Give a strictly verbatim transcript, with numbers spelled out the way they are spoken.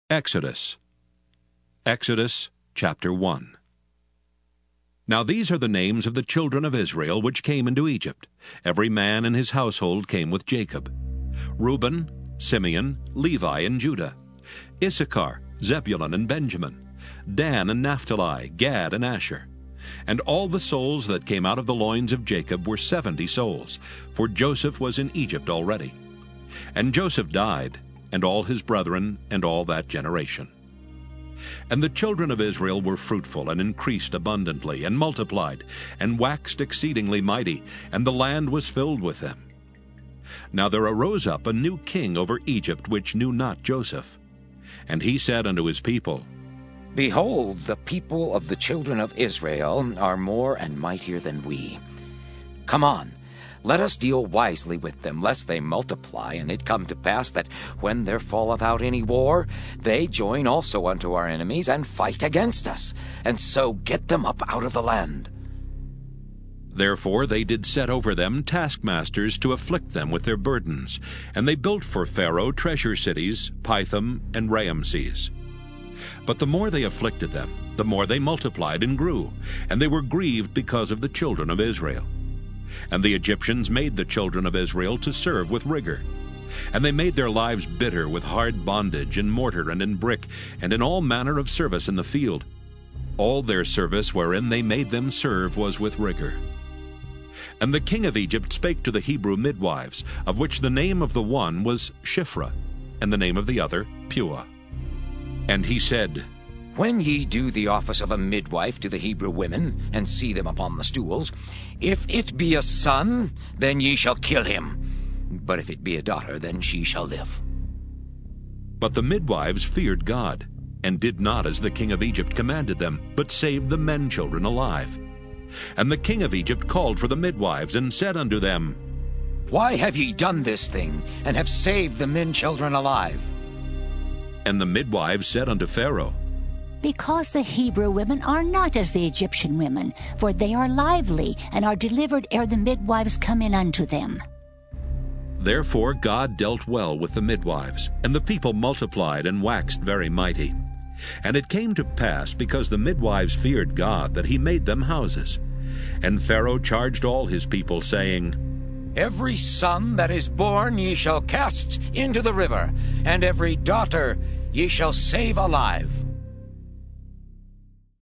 Exodus. Exodus chapter one. Now these are the names of the children of Israel which came into Egypt. Every man in his household came with Jacob: Reuben, Simeon, Levi, and Judah; Issachar, Zebulun, and Benjamin; Dan and Naphtali, Gad and Asher. And all the souls that came out of the loins of Jacob were seventy souls, for Joseph was in Egypt already. And Joseph died, and all his brethren, and all that generation. And the children of Israel were fruitful, and increased abundantly, and multiplied, and waxed exceedingly mighty, and the land was filled with them. Now there arose up a new king over Egypt, which knew not Joseph. And he said unto his people, Behold, the people of the children of Israel are more and mightier than we. Come on, let us deal wisely with them, lest they multiply, and it come to pass that when there falleth out any war, they join also unto our enemies, and fight against us, and so get them up out of the land. Therefore they did set over them taskmasters to afflict them with their burdens, and they built for Pharaoh treasure cities, Pithom and Raamses. But the more they afflicted them, the more they multiplied and grew, and they were grieved because of the children of Israel. And the Egyptians made the children of Israel to serve with rigor. And they made their lives bitter with hard bondage, in mortar and in brick, and in all manner of service in the field. All their service wherein they made them serve was with rigor. And the king of Egypt spake to the Hebrew midwives, of which the name of the one was Shiphrah, and the name of the other Puah. And he said, When ye do the office of a midwife to the Hebrew women, and see them upon the stools, if it be a son, then ye shall kill him. But if it be a daughter, then she shall live. But the midwives feared God, and did not as the king of Egypt commanded them, but saved the men children alive. And the king of Egypt called for the midwives, and said unto them, Why have ye done this thing, and have saved the men children alive? And the midwives said unto Pharaoh, Because the Hebrew women are not as the Egyptian women, for they are lively, and are delivered ere the midwives come in unto them. Therefore God dealt well with the midwives, and the people multiplied and waxed very mighty. And it came to pass, because the midwives feared God, that he made them houses. And Pharaoh charged all his people, saying, Every son that is born ye shall cast into the river, and every daughter ye shall save alive.